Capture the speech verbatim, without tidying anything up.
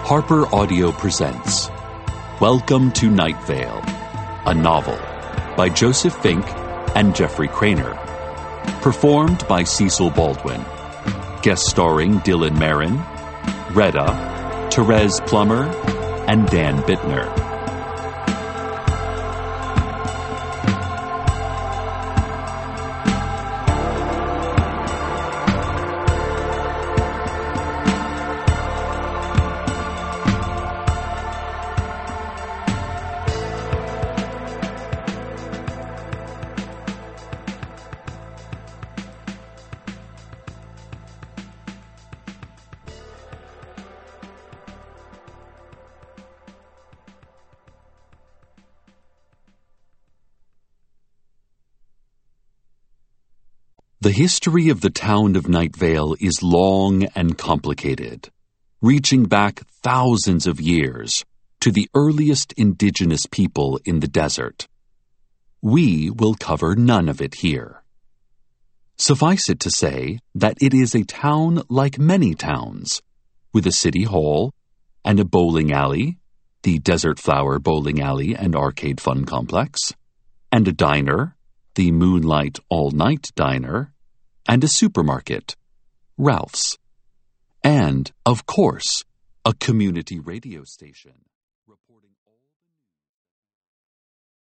Harper Audio presents Welcome to Night Vale, a novel by Joseph Fink and Jeffrey Cranor. Performed by Cecil Baldwin. Guest starring Dylan Marin, Retta, Therese Plummer, and Dan Bittner. The history of the town of Night Vale is long and complicated, reaching back thousands of years to the earliest indigenous people in the desert. We will cover none of it here. Suffice it to say that it is a town like many towns, with a city hall and a bowling alley, the Desert Flower Bowling Alley and Arcade Fun Complex, and a diner, the Moonlight All-Night Diner, and a supermarket, Ralph's, and, of course, a community radio station.